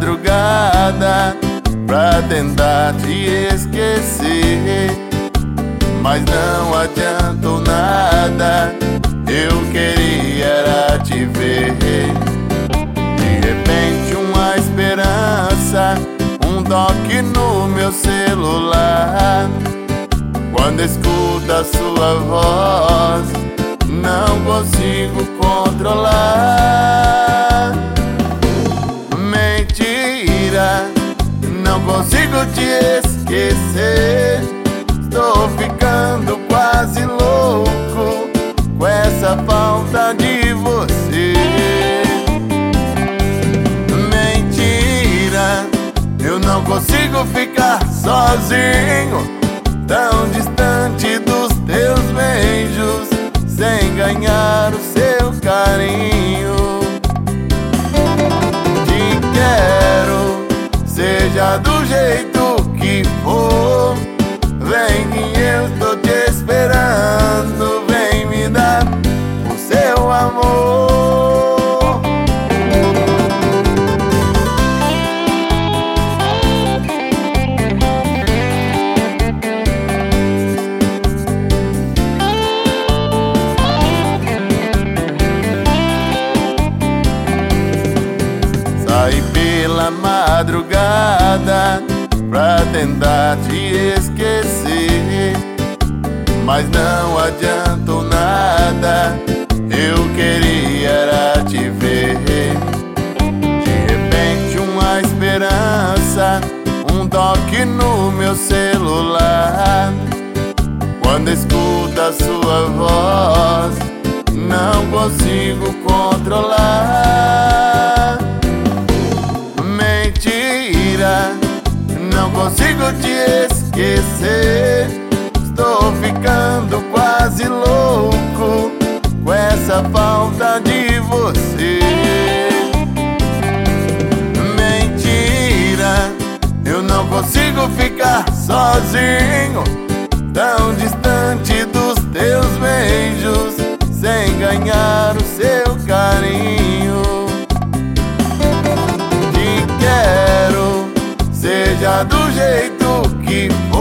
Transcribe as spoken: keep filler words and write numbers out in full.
madrugada pra tentar te esquecer, mas não adiantou nada. Eu queria era te ver. De repente uma esperança, um toque no meu celular. Quando escuto a sua voz, não consigo controlar. Mentira, não consigo te esquecer. Estou ficando quase louco com essa falta de você. Mentira, eu não consigo ficar sozinho, tão distante dos teus beijos, sem ganhar o seu carinho. Te quero, seja do jeito que for. Vem que eu tô te esperando, vem me dar o seu amor. Saí pela madrugada pra tentar te esquecer, mas não adiantou nada. Eu queria era te ver. De repente uma esperança, um toque no meu celular. Quando escuto a sua voz, não consigo controlar. Mentira, não consigo te esquecer. Estou ficando quase louco com essa falta de você. Mentira, eu não consigo ficar sozinho, tão distante dos teus beijos, sem ganhar o seu carinho. Te quero, seja do jeito que for.